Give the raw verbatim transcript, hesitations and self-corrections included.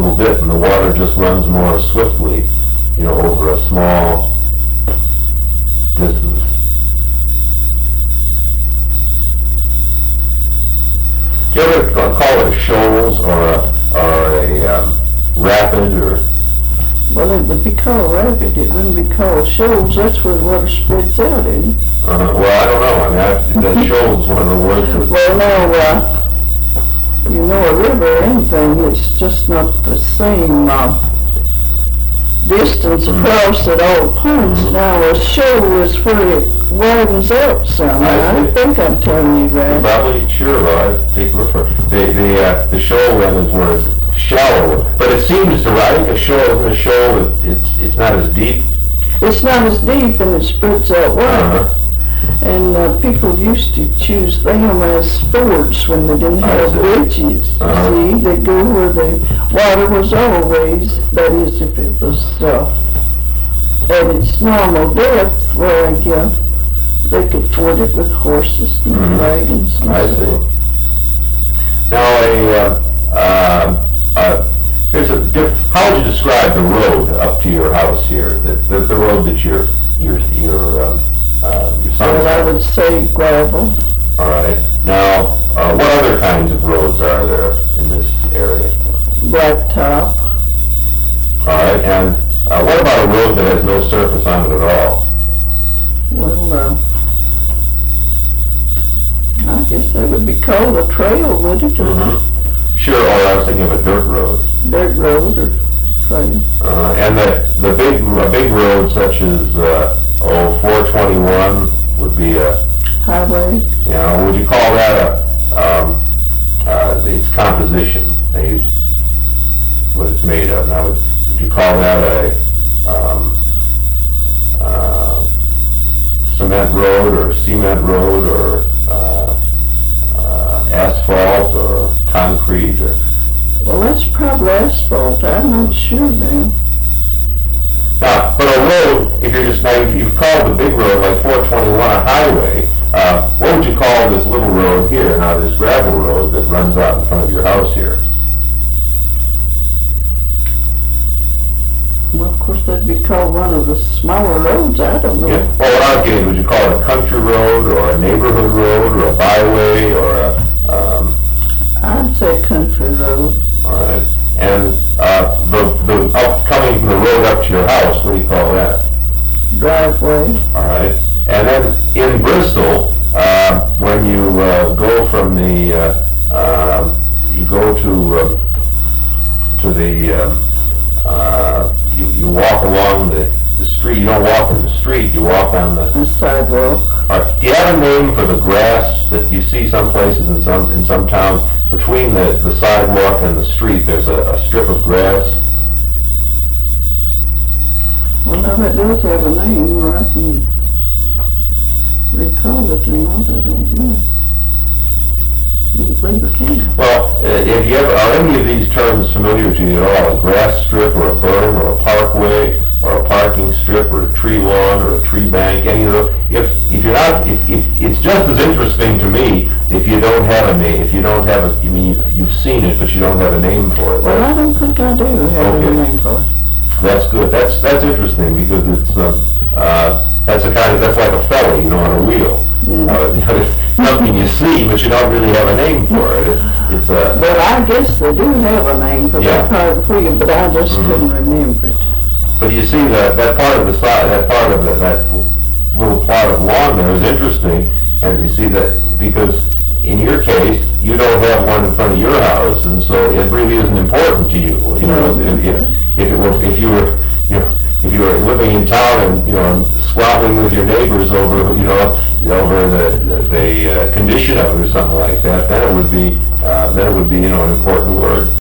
little bit and the water just runs more swiftly, you know, over a small distance. Do you ever call it a shoals or a, or a um, rapid or? Well, it would be called rapid. It wouldn't be called shoals. That's where the water spreads out, isn't it? Uh, well, I don't know. I mean, I, that shoals one of the words that... Well, no, uh, you know, a river or anything, it's just not the same uh, distance across at all points. Mm-hmm. Now, a shoal is where it widens out some. I, I think I'm telling you that. Probably, sure, well, I take your word for it. The, the, uh, the shoal then is where it's shallow, but it seems to, I think a shoal isn't a shoal, it, it's, it's not as deep. It's not as deep and it spreads out wide. Uh-huh. And uh, people used to choose them as fords when they didn't have bridges. Uh-huh. See, they go where the water was always, that is, if it was uh, at its normal depth, where uh, they could ford it with horses and Mm-hmm. wagons and I so see. Now, a, uh, uh, uh, here's a diff- how would you describe the road up to your house here? The, the, the road that your, your, your, um, uh, your son's Well, I would say gravel. All right. Now, uh, what other kinds of roads are there in this area? Blacktop. All right. And uh, what about a road that has no surface on it at all? Well, uh, I guess that would be called a trail, would it? Or Mm-hmm. Sure. Or I was thinking of a dirt road. dirt road or trail. Uh, and the the big a big road such as uh, oh four twenty-one would be a, Highway. you know, would you call that a um, uh, its composition? They, what it's made of. Now, would, would you call that a um, uh, cement road or cement road or uh, uh, asphalt or concrete or? Well, that's probably asphalt. I'm not sure now. Now, but a road, if you're just, now you've called the big road like four twenty-one a highway, uh, what would you call this little road here, now this gravel road that runs out in front of your house here? Well, of course, that'd be called one of the smaller roads. I don't know. Yeah. Well, what I'm getting, would you call it a country road or a neighborhood road or a byway or a, um, I'd say country road. all right. And uh, the, the up, coming from the road up to your house, what do you call that? Driveway. All right. And then in Bristol, uh, when you uh, go from the, uh, uh, you go to uh, to the, um, uh, you, you walk along the, the street. You don't walk in the street. You walk on the. The sidewalk. All right. Do you have a name for the grass that you see some places in some in some towns between the, the sidewalk and the street? There's a, a strip of grass. Well, now that does have a name, or I can recall it or not. I don't know. I don't believe I can. Well, uh, if you ever, are any of these terms familiar to you at all? A grass strip or a berm or a parkway or a parking strip or a tree lawn or a tree bank, any of those? If, if you're not, if, if, it's just as interesting to me if you don't have a name, if you don't have a, you mean, you've, you've seen it, but you don't have a name for it. Well, I don't think I do have Okay. a name for it. That's good. That's, that's interesting because it's, uh, uh, that's a kind of, that's like a felly, you know, on a wheel. Yeah. Uh, you know, it's something you see, but you don't really have a name for it. It's, it's a, Well, I guess they do have a name for Yeah. that part of the wheel, but I just Mhm. couldn't remember it. but you see that, that part of the side, that part of the, that little plot of lawn there is interesting, and you see that because in your case, you don't have one in front of your house, and so it really isn't important to you. You know, if, if, if it were, if you were, you know, if you were living in town and, you know, squabbling with your neighbors over, you know, over the, the, the uh, condition of it or something like that, then it would be, uh, then it would be, you know, an important word.